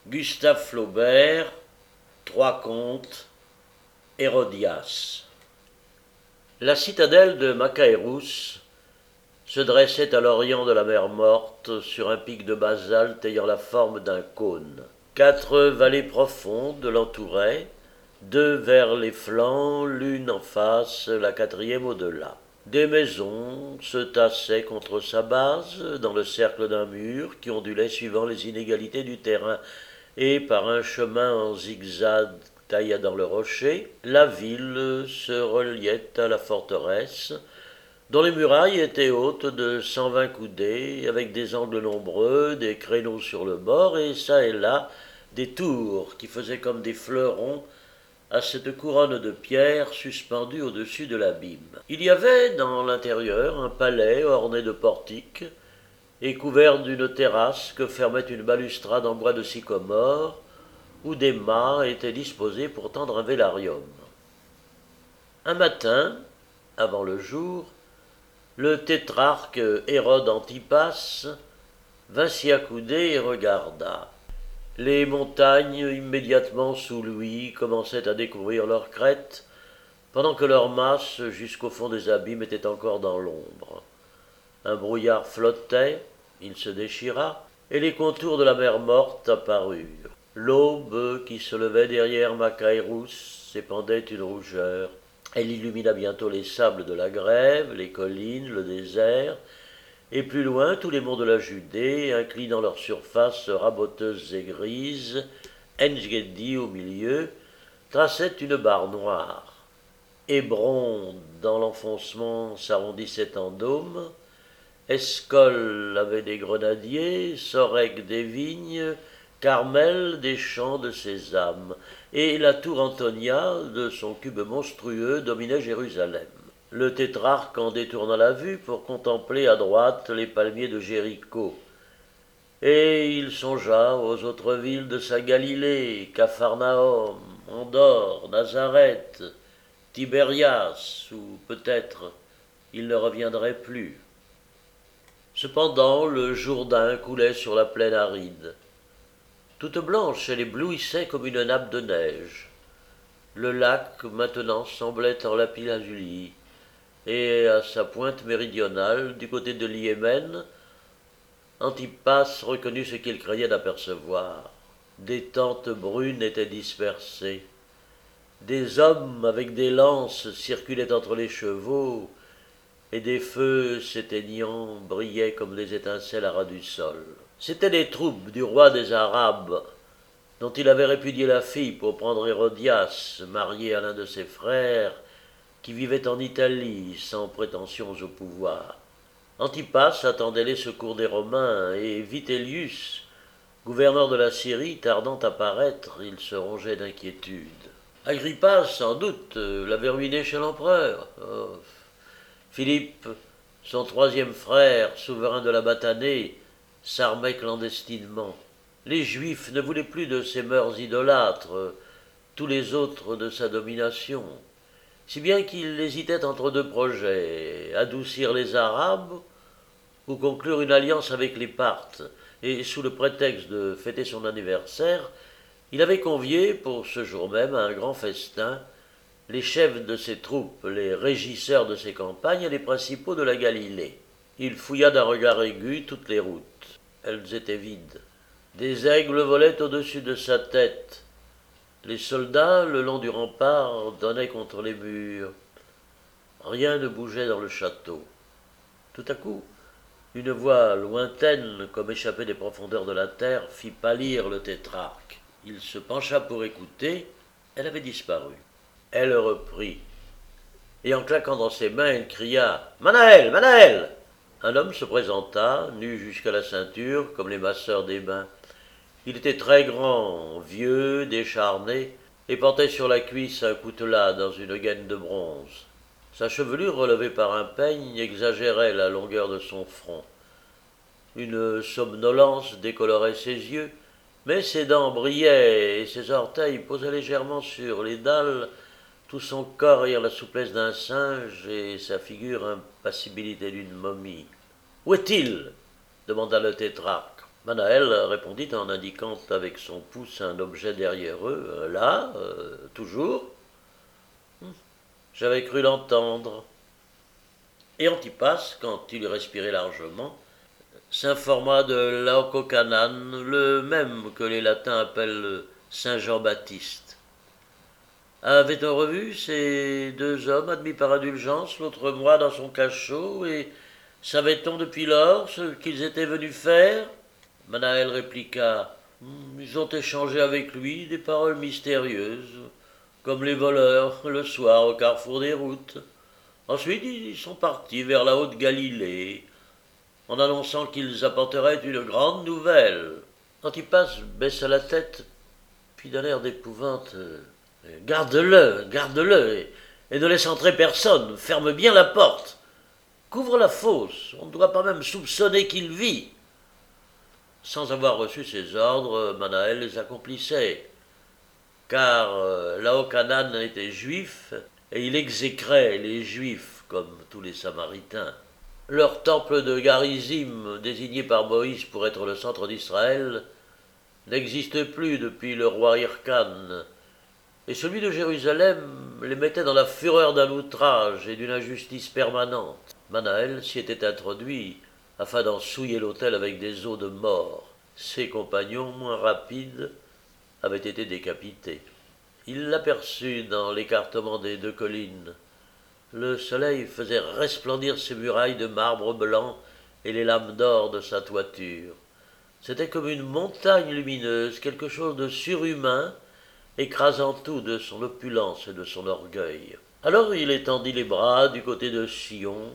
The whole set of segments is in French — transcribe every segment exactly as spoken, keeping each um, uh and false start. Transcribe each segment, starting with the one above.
Gustave Flaubert, Trois contes, Hérodias. La citadelle de Macaerus se dressait à l'orient de la mer Morte sur un pic de basalte ayant la forme d'un cône. Quatre vallées profondes l'entouraient, deux vers les flancs, l'une en face, la quatrième au-delà. Des maisons se tassaient contre sa base, dans le cercle d'un mur qui ondulait suivant les inégalités du terrain, et par un chemin en zigzag taillé dans le rocher, la ville se reliait à la forteresse, dont les murailles étaient hautes de cent vingt coudées, avec des angles nombreux, des créneaux sur le bord, et çà et là des tours qui faisaient comme des fleurons à cette couronne de pierre suspendue au-dessus de l'abîme. Il y avait dans l'intérieur un palais orné de portiques et couvert d'une terrasse que fermait une balustrade en bois de sycomore, où des mâts étaient disposés pour tendre un vélarium. Un matin, avant le jour, le tétrarque Hérode Antipas vint s'y accouder et regarda. Les montagnes immédiatement sous lui commençaient à découvrir leurs crêtes, pendant que leur masse jusqu'au fond des abîmes était encore dans l'ombre. Un brouillard flottait, il se déchira, et les contours de la mer Morte apparurent. L'aube qui se levait derrière Macaerus s'épandait une rougeur. Elle illumina bientôt les sables de la grève, les collines, le désert, et plus loin tous les monts de la Judée, inclinant leur surface raboteuse et grise, Engedi au milieu, traçait une barre noire. Hébron, dans l'enfoncement, s'arrondissait en dôme, Escol avait des grenadiers, Sorek des vignes, Carmel des champs de sésame, et la tour Antonia, de son cube monstrueux, dominait Jérusalem. Le tétrarque en détourna la vue pour contempler à droite les palmiers de Jéricho. Et il songea aux autres villes de sa Galilée, Capharnaüm, Andorre, Nazareth, Tibérias, où peut-être il ne reviendrait plus. Cependant, le Jourdain coulait sur la plaine aride. Toute blanche, elle éblouissait comme une nappe de neige. Le lac, maintenant, semblait en lapis-lazuli, et à sa pointe méridionale, du côté de l'Yémen, Antipas reconnut ce qu'il craignait d'apercevoir. Des tentes brunes étaient dispersées. Des hommes avec des lances circulaient entre les chevaux, et des feux s'éteignant brillaient comme des étincelles à ras du sol. C'étaient les troupes du roi des Arabes, dont il avait répudié la fille pour prendre Hérodias, mariée à l'un de ses frères, qui vivait en Italie sans prétentions au pouvoir. Antipas attendait les secours des Romains, et Vitellius, gouverneur de la Syrie, tardant à paraître, il se rongeait d'inquiétude. Agrippa, sans doute, l'avait ruiné chez l'empereur. Oh. Philippe, son troisième frère, souverain de la Batanée, s'armait clandestinement. Les Juifs ne voulaient plus de ses mœurs idolâtres, tous les autres de sa domination, si bien qu'il hésitait entre deux projets, adoucir les Arabes ou conclure une alliance avec les Parthes, et sous le prétexte de fêter son anniversaire, il avait convié, pour ce jour même, à un grand festin, les chefs de ses troupes, les régisseurs de ses campagnes et les principaux de la Galilée. Il fouilla d'un regard aigu toutes les routes. Elles étaient vides. Des aigles volaient au-dessus de sa tête. Les soldats, le long du rempart, donnaient contre les murs. Rien ne bougeait dans le château. Tout à coup, une voix lointaine, comme échappée des profondeurs de la terre, fit pâlir le tétrarque. Il se pencha pour écouter. Elle avait disparu. Elle reprit, et en claquant dans ses mains, elle cria « Manaël, Manaël !» Un homme se présenta, nu jusqu'à la ceinture, comme les masseurs des bains. Il était très grand, vieux, décharné, et portait sur la cuisse un coutelas dans une gaine de bronze. Sa chevelure, relevée par un peigne, exagérait la longueur de son front. Une somnolence décolorait ses yeux, mais ses dents brillaient et ses orteils posaient légèrement sur les dalles, tout son corps ayant la souplesse d'un singe et sa figure impassibilité d'une momie. « Où est-il » demanda le tétrarque. « Manaël répondit en indiquant avec son pouce un objet derrière eux. Euh, là, euh, toujours. Hum, J'avais cru l'entendre. Et Antipas, quand il respirait largement, s'informa de Laococanan, le même que les latins appellent Saint Jean-Baptiste. Avait-on revu ces deux hommes admis par indulgence l'autre mois dans son cachot, et savait-on depuis lors ce qu'ils étaient venus faire? Manaël répliqua. Ils ont échangé avec lui des paroles mystérieuses, comme les voleurs le soir au carrefour des routes. Ensuite, ils sont partis vers la haute Galilée, en annonçant qu'ils apporteraient une grande nouvelle. Antipas baissa la tête, puis d'un air d'épouvante. Garde-le, garde-le, et, et ne laisse entrer personne, ferme bien la porte. Couvre la fosse, on ne doit pas même soupçonner qu'il vit. Sans avoir reçu ses ordres, Manaël les accomplissait, car euh, Laocanan était juif, et il exécrait les juifs, comme tous les Samaritains. Leur temple de Garizim, désigné par Moïse pour être le centre d'Israël, n'existe plus depuis le roi Hircan, et celui de Jérusalem les mettait dans la fureur d'un outrage et d'une injustice permanente. Manaël s'y était introduit afin d'en souiller l'autel avec des os de mort. Ses compagnons, moins rapides, avaient été décapités. Il l'aperçut dans l'écartement des deux collines. Le soleil faisait resplendir ses murailles de marbre blanc et les lames d'or de sa toiture. C'était comme une montagne lumineuse, quelque chose de surhumain, écrasant tout de son opulence et de son orgueil. Alors il étendit les bras du côté de Sion,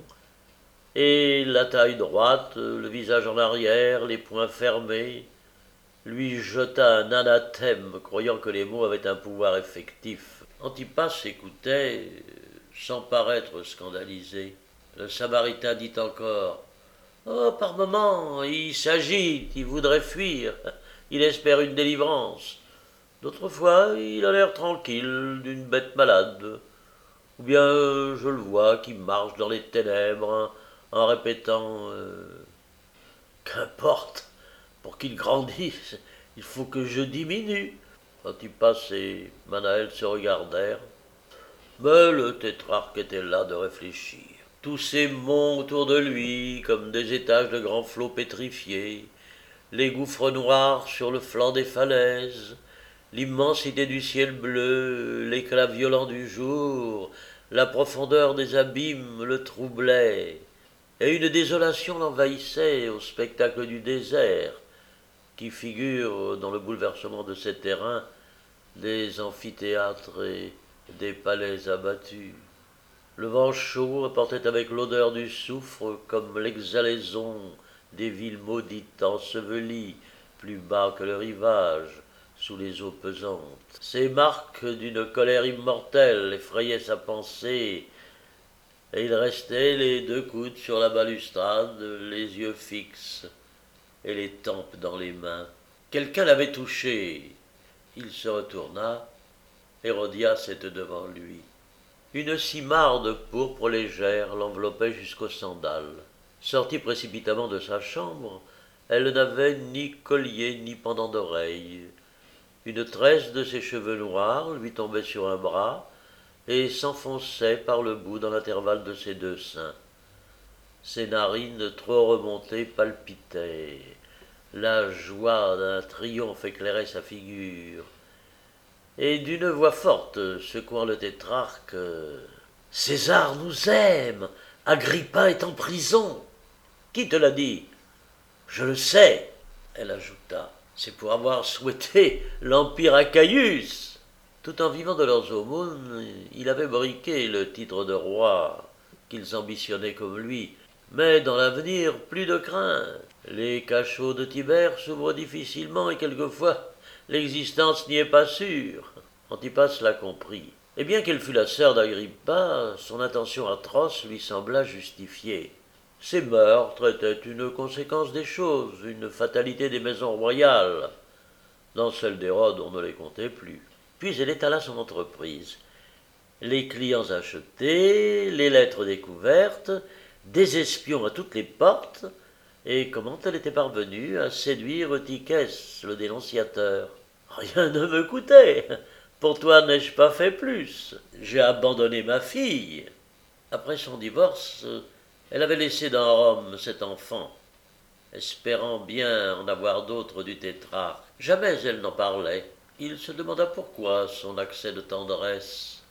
et la taille droite, le visage en arrière, les poings fermés, lui jeta un anathème, croyant que les mots avaient un pouvoir effectif. Antipas écoutait, sans paraître scandalisé. Le Samaritain dit encore « Oh, par moments, il s'agite, il voudrait fuir, il espère une délivrance. D'autres fois, il a l'air tranquille d'une bête malade. Ou bien euh, je le vois qui marche dans les ténèbres hein, en répétant euh, « Qu'importe, pour qu'il grandisse, il faut que je diminue. » Antipas et Manaël se regardèrent, mais le tétrarque était là de réfléchir. Tous ces monts autour de lui, comme des étages de grands flots pétrifiés, les gouffres noirs sur le flanc des falaises, l'immensité du ciel bleu, l'éclat violent du jour, la profondeur des abîmes le troublaient, et une désolation l'envahissait au spectacle du désert, qui figure dans le bouleversement de ces terrains des amphithéâtres et des palais abattus. Le vent chaud apportait avec l'odeur du soufre comme l'exhalaison des villes maudites ensevelies plus bas que le rivage, sous les eaux pesantes. Ces marques d'une colère immortelle effrayaient sa pensée, et il restait les deux coudes sur la balustrade, les yeux fixes et les tempes dans les mains. Quelqu'un l'avait touché. Il se retourna. Hérodias était devant lui. Une simarde pourpre légère l'enveloppait jusqu'aux sandales. Sortie précipitamment de sa chambre, elle n'avait ni collier ni pendant d'oreille. Une tresse de ses cheveux noirs lui tombait sur un bras et s'enfonçait par le bout dans l'intervalle de ses deux seins. Ses narines trop remontées palpitaient. La joie d'un triomphe éclairait sa figure. Et d'une voix forte, secouant le tétrarque, « César nous aime, Agrippa est en prison. »« Qui te l'a dit ?»« Je le sais, » elle ajouta. « C'est pour avoir souhaité l'empire à Caius. » Tout en vivant de leurs aumônes, il avait briqué le titre de roi qu'ils ambitionnaient comme lui. Mais dans l'avenir, plus de crainte. Les cachots de Tibère s'ouvrent difficilement et quelquefois l'existence n'y est pas sûre. Antipas l'a compris. Et bien qu'elle fût la sœur d'Agrippa, son intention atroce lui sembla justifiée. Ces meurtres étaient une conséquence des choses, une fatalité des maisons royales. Dans celle d'Hérode, on ne les comptait plus. Puis elle étala son entreprise. Les clients achetés, les lettres découvertes, des espions à toutes les portes, Et comment elle était parvenue à séduire Eutychès, le dénonciateur? Rien ne me coûtait. Pour toi, n'ai-je pas fait plus? J'ai abandonné ma fille. Après son divorce, elle avait laissé dans Rome cet enfant, espérant bien en avoir d'autres du tétrarque. Jamais elle n'en parlait. Il se demanda pourquoi son accès de tendresse.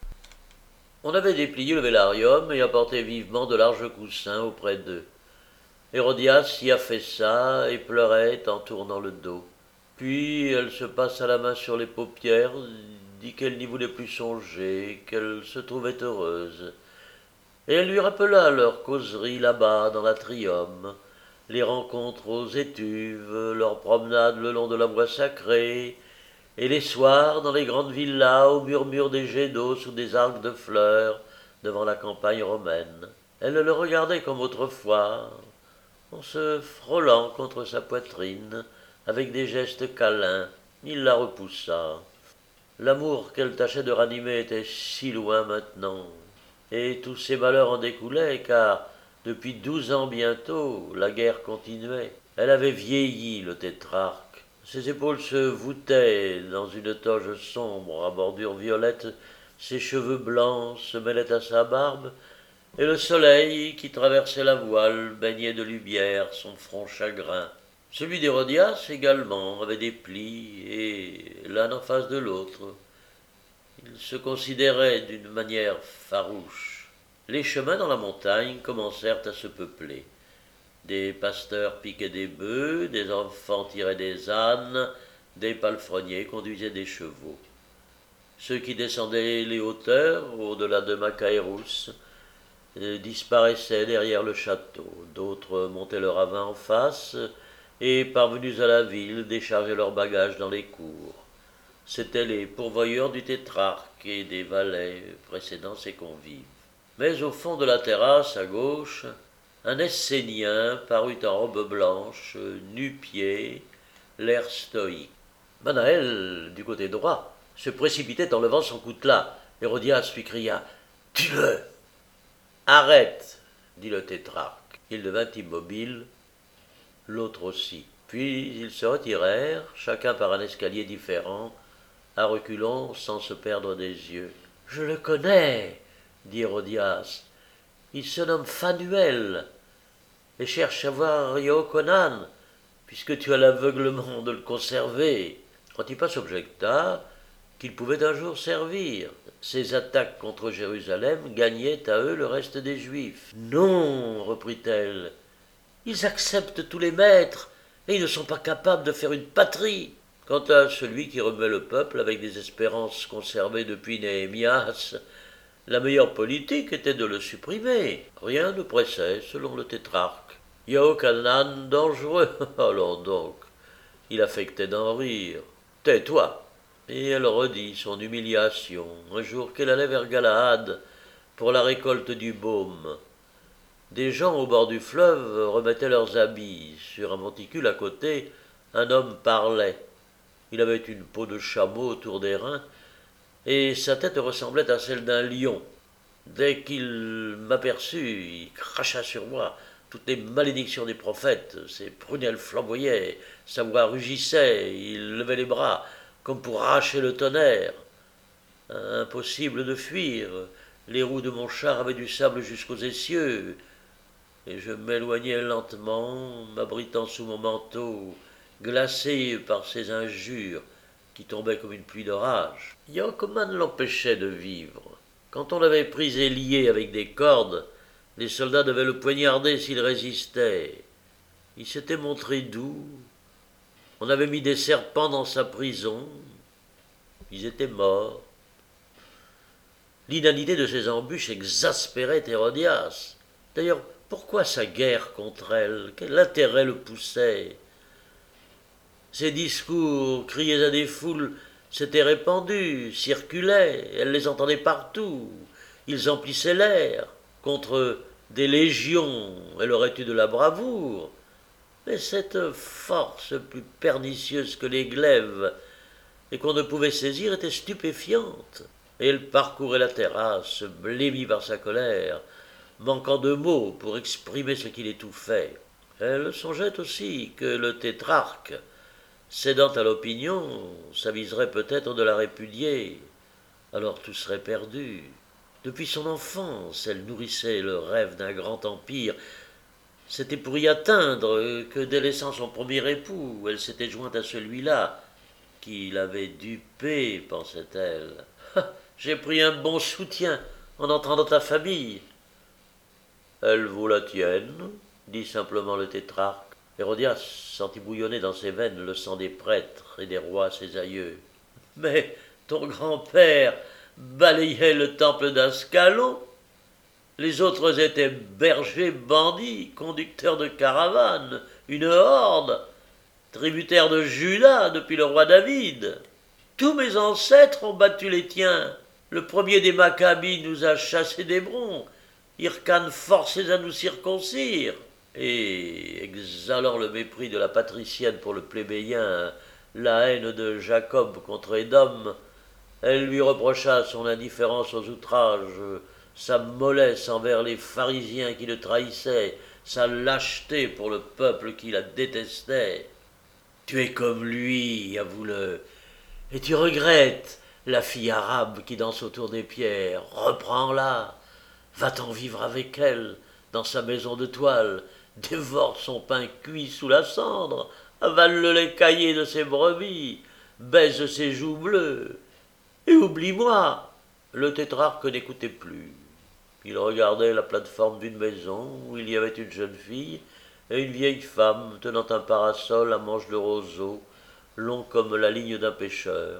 On avait déplié le vélarium et apporté vivement de larges coussins auprès d'eux. Hérodias y affaissa et pleurait en tournant le dos. Puis elle se passa la main sur les paupières, dit qu'elle n'y voulait plus songer, qu'elle se trouvait heureuse. Et elle lui rappela leur causerie là-bas dans l'atrium, les rencontres aux étuves, leurs promenades le long de la voie sacrée, et les soirs dans les grandes villas au murmure des jets d'eau sous des arcs de fleurs devant la campagne romaine. Elle le regardait comme autrefois, en se frôlant contre sa poitrine, avec des gestes câlins. Il la repoussa. L'amour qu'elle tâchait de ranimer était si loin maintenant, et tous ses malheurs en découlaient, car depuis douze ans bientôt, la guerre continuait. Elle avait vieilli, le tétrarque. Ses épaules se voûtaient dans une toge sombre à bordure violette, ses cheveux blancs se mêlaient à sa barbe, et le soleil qui traversait la voile baignait de lumière son front chagrin. Celui d'Hérodias également avait des plis, et l'un en face de l'autre. Il se considérait d'une manière farouche. Les chemins dans la montagne commencèrent à se peupler. Des pasteurs piquaient des bœufs, des enfants tiraient des ânes, des palefreniers conduisaient des chevaux. Ceux qui descendaient les hauteurs, au-delà de Macaerus, disparaissaient derrière le château. D'autres montaient le ravin en face et, parvenus à la ville, déchargeaient leurs bagages dans les cours. C'étaient les pourvoyeurs du tétrarque et des valets précédant ses convives. Mais au fond de la terrasse, à gauche, un Essénien parut en robe blanche, nu-pieds, l'air stoïque. Manaël, du côté droit, se précipitait en levant son coutelas. Hérodias lui cria « Tue-le !» « Arrête !» dit le tétrarque. Il devint immobile, l'autre aussi. Puis ils se retirèrent, chacun par un escalier différent, à reculons sans se perdre des yeux. « Je le connais, » dit Hérodias. « Il se nomme Phanuel et cherche à voir Ioconan, puisque tu as l'aveuglement de le conserver. » Antipas objecta qu'il pouvait un jour servir. Ses attaques contre Jérusalem gagnaient à eux le reste des Juifs. « Non, reprit-elle, ils acceptent tous les maîtres, et ils ne sont pas capables de faire une patrie. Quant à celui qui remet le peuple avec des espérances conservées depuis Néhémias, la meilleure politique était de le supprimer. Rien ne pressait, selon le tétrarque. Iochanan dangereux, allons donc. Il affectait d'en rire. Tais-toi. Et elle redit son humiliation, un jour qu'elle allait vers Galaad pour la récolte du baume. Des gens au bord du fleuve remettaient leurs habits. Sur un monticule à côté, un homme parlait. Il avait une peau de chameau autour des reins, et sa tête ressemblait à celle d'un lion. Dès qu'il m'aperçut, il cracha sur moi toutes les malédictions des prophètes. Ses prunelles flamboyaient, sa voix rugissait, il levait les bras, comme pour arracher le tonnerre. Impossible de fuir, les roues de mon char avaient du sable jusqu'aux essieux, et je m'éloignais lentement, m'abritant sous mon manteau, glacé par ces injures qui tombaient comme une pluie d'orage. Iocoman l'empêchait de vivre. Quand on l'avait pris et lié avec des cordes, les soldats devaient le poignarder s'il résistait. Il s'était montré doux. On avait mis des serpents dans sa prison. Ils étaient morts. L'inanité de ces embûches exaspérait Hérodias. D'ailleurs, pourquoi sa guerre contre elle? Quel intérêt le poussait? Ses discours, criés à des foules, s'étaient répandus, circulaient, elle les entendait partout. Ils emplissaient l'air. Contre des légions, elle aurait eu de la bravoure. Mais cette force plus pernicieuse que les glaives et qu'on ne pouvait saisir était stupéfiante. Et elle parcourait la terrasse, blêmie par sa colère, manquant de mots pour exprimer ce qui l'étouffait. Elle songeait aussi que le tétrarque, cédant à l'opinion, s'aviserait peut-être de la répudier. Alors tout serait perdu. Depuis son enfance, elle nourrissait le rêve d'un grand empire. C'était pour y atteindre que, délaissant son premier époux, elle s'était jointe à celui-là, qui l'avait dupée, pensait-elle. J'ai pris un bon soutien en entrant dans ta famille. Elle vaut la tienne, dit simplement le tétrarque. Hérodias sentit bouillonner dans ses veines le sang des prêtres et des rois ses aïeux. Mais ton grand-père balayait le temple d'Ascalon. Les autres étaient bergers, bandits, conducteurs de caravanes, une horde, tributaires de Juda depuis le roi David. Tous mes ancêtres ont battu les tiens. Le premier des Maccabis nous a chassés d'Hébron, Hircan forcés à nous circoncire. Et, exhalant le mépris de la patricienne pour le plébéien, la haine de Jacob contre Édom, elle lui reprocha son indifférence aux outrages, sa mollesse envers les pharisiens qui le trahissaient, sa lâcheté pour le peuple qui la détestait. Tu es comme lui, avoue-le, et tu regrettes la fille arabe qui danse autour des pierres. Reprends-la, va-t'en vivre avec elle, dans sa maison de toile, dévore son pain cuit sous la cendre, avale le lait caillé de ses brebis, baise ses joues bleues, et oublie-moi. Le tétrarque n'écoutait plus. Il regardait la plate-forme d'une maison où il y avait une jeune fille et une vieille femme tenant un parasol à manches de roseau, long comme la ligne d'un pêcheur.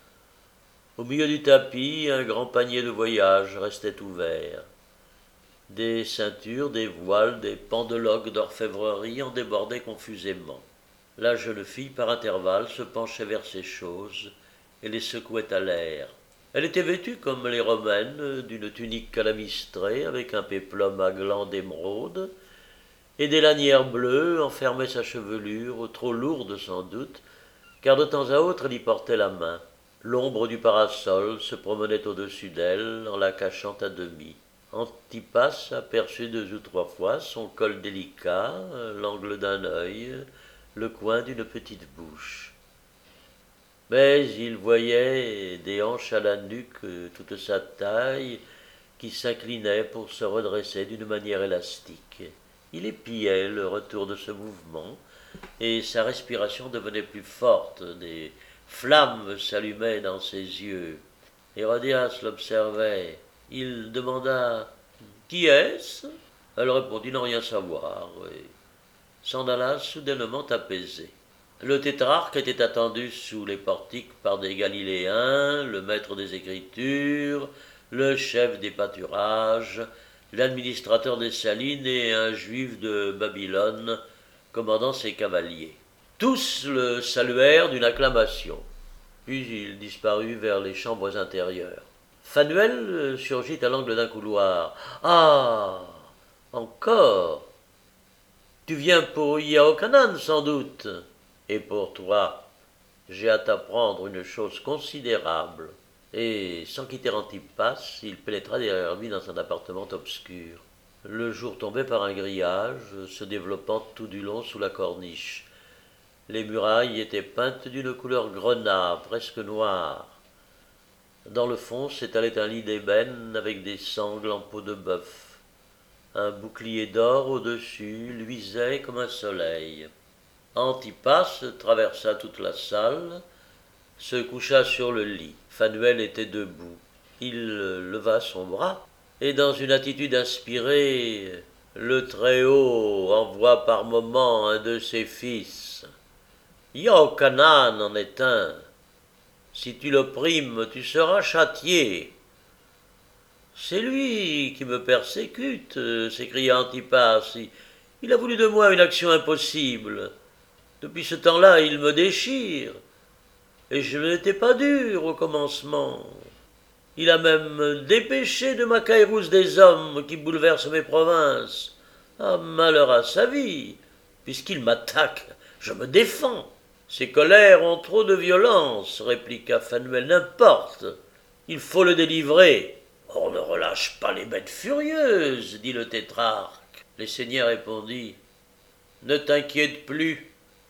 Au milieu du tapis, un grand panier de voyage restait ouvert. Des ceintures, des voiles, des pendeloques d'orfèvrerie en débordaient confusément. La jeune fille, par intervalles, se penchait vers ces choses et les secouait à l'air. Elle était vêtue comme les romaines d'une tunique calamistrée avec un péplum à glands d'émeraude, et des lanières bleues enfermaient sa chevelure, trop lourde sans doute, car de temps à autre elle y portait la main. L'ombre du parasol se promenait au-dessus d'elle en la cachant à demi. Antipas aperçut deux ou trois fois son col délicat, l'angle d'un œil, le coin d'une petite bouche. Mais il voyait des hanches à la nuque, toute sa taille, qui s'inclinait pour se redresser d'une manière élastique. Il épiait le retour de ce mouvement, et sa respiration devenait plus forte, des flammes s'allumaient dans ses yeux. Hérodias l'observait. Il demanda « Qui est-ce » Elle répondit n'en rien savoir, et s'en alla soudainement apaisée. Le tétrarque était attendu sous les portiques par des Galiléens, le maître des Écritures, le chef des pâturages, l'administrateur des salines et un juif de Babylone commandant ses cavaliers. Tous le saluèrent d'une acclamation, puis il disparut vers les chambres intérieures. Phanuel surgit à l'angle d'un couloir. « Ah, encore? Tu viens pour Yaochanan, sans doute. Et pour toi, j'ai à t'apprendre une chose considérable. » Et sans quitter Antipas, il pénétra derrière lui dans un appartement obscur. Le jour tombait par un grillage, se développant tout du long sous la corniche. Les murailles étaient peintes d'une couleur grenat, presque noire. Dans le fond s'étalait un lit d'ébène avec des sangles en peau de bœuf. Un bouclier d'or au-dessus luisait comme un soleil. Antipas traversa toute la salle, se coucha sur le lit. Phanuel était debout. Il leva son bras, et dans une attitude inspirée, le Très-Haut envoie par moments un de ses fils. Yaochanan en est un. Si tu l'opprimes, tu seras châtié. C'est lui qui me persécute, s'écria Antipas. Il a voulu de moi une action impossible. Depuis ce temps-là, il me déchire. Et je n'étais pas dur au commencement. Il a même dépêché de Macaïrous des hommes qui bouleversent mes provinces. Ah, malheur à sa vie. Puisqu'il m'attaque, je me défends. Ses colères ont trop de violence, répliqua Phanuel. N'importe, il faut le délivrer. On ne relâche pas les bêtes furieuses, dit le tétrarque. L'Essénien répondit. Ne t'inquiète plus.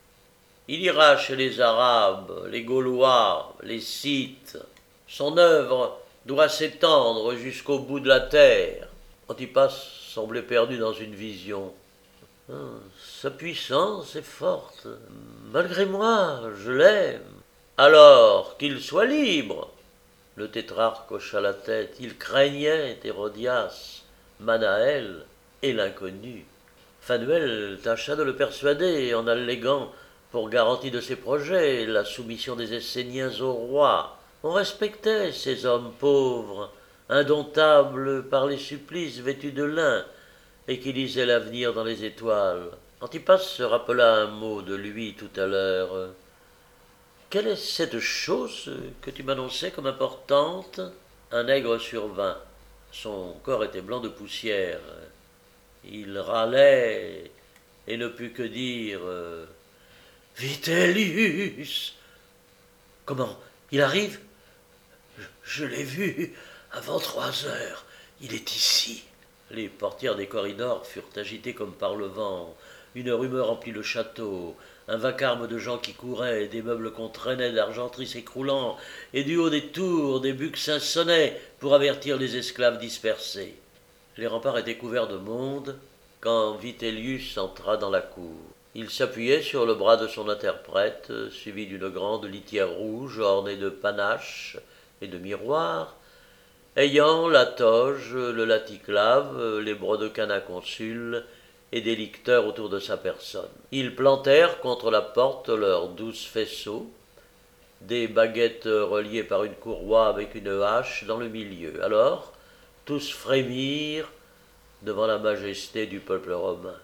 Il ira chez les Arabes, les Gaulois, les Scythes. Son œuvre doit s'étendre jusqu'au bout de la terre. Antipas semblait perdu dans une vision. Ah, sa puissance est forte. Malgré moi, je l'aime. Alors qu'il soit libre. Le tétrarque hocha la tête. Il craignait Hérodias, Manaël et l'inconnu. Phanuel tâcha de le persuader en alléguant, pour garantie de ses projets, la soumission des Esséniens au roi. On respectait ces hommes pauvres, indomptables par les supplices vêtus de lin, et qui lisaient l'avenir dans les étoiles. Antipas se rappela un mot de lui tout à l'heure. « Quelle est cette chose que tu m'annonçais comme importante ?» Un nègre survint. Son corps était blanc de poussière. Il râlait et ne put que dire « Vitellius !»« Comment? Il arrive ?»« Je, je l'ai vu avant trois heures. Il est ici. » Les portières des corridors furent agitées comme par le vent. Une rumeur emplit le château. Un vacarme de gens qui couraient, des meubles qu'on traînait, d'argenterie s'écroulant, et du haut des tours, des buccins sonnaient pour avertir les esclaves dispersés. Les remparts étaient couverts de monde quand Vitellius entra dans la cour. Il s'appuyait sur le bras de son interprète, suivi d'une grande litière rouge ornée de panaches et de miroirs, ayant la toge, le laticlave, les brodequins d'un consul et des licteurs autour de sa personne. Ils plantèrent contre la porte leurs douze faisceaux, des baguettes reliées par une courroie avec une hache dans le milieu. Alors, tous frémirent devant la majesté du peuple romain.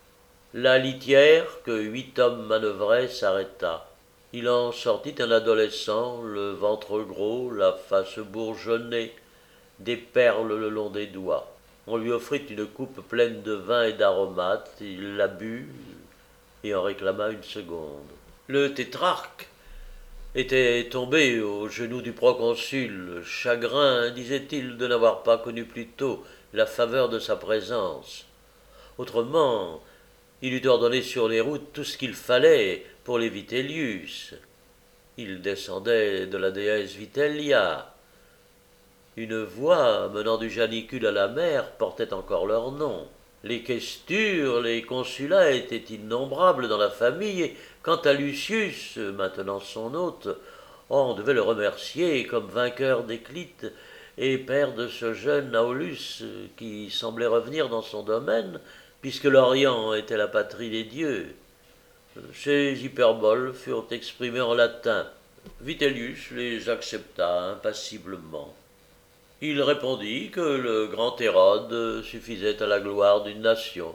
La litière, que huit hommes manœuvraient, s'arrêta. Il en sortit un adolescent, le ventre gros, la face bourgeonnée, des perles le long des doigts. On lui offrit une coupe pleine de vin et d'aromates, il la but et en réclama une seconde. Le tétrarque était tombé aux genoux du proconsul, chagrin, disait-il, de n'avoir pas connu plus tôt la faveur de sa présence. Autrement, il eût ordonné sur les routes tout ce qu'il fallait pour les Vitellius. Il descendait de la déesse Vitellia. Une voie menant du Janicule à la mer portait encore leur nom. Les questures, les consulats étaient innombrables dans la famille, et quant à Lucius, maintenant son hôte, on devait le remercier comme vainqueur d'Éclite et père de ce jeune Aulus qui semblait revenir dans son domaine, puisque l'Orient était la patrie des dieux. Ces hyperboles furent exprimées en latin. Vitellius les accepta impassiblement. Il répondit que le grand Hérode suffisait à la gloire d'une nation.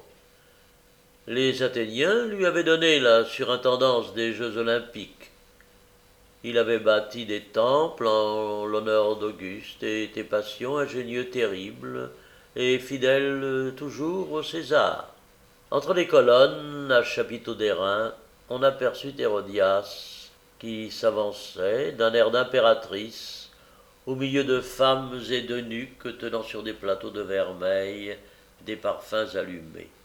Les Athéniens lui avaient donné la surintendance des Jeux olympiques. Il avait bâti des temples en l'honneur d'Auguste et était patient, ingénieux, terrible, et fidèle toujours au César. Entre les colonnes, à chapiteau d'airain, on aperçut Hérodias, qui s'avançait d'un air d'impératrice, au milieu de femmes et d'eunuques tenant sur des plateaux de vermeil des parfums allumés.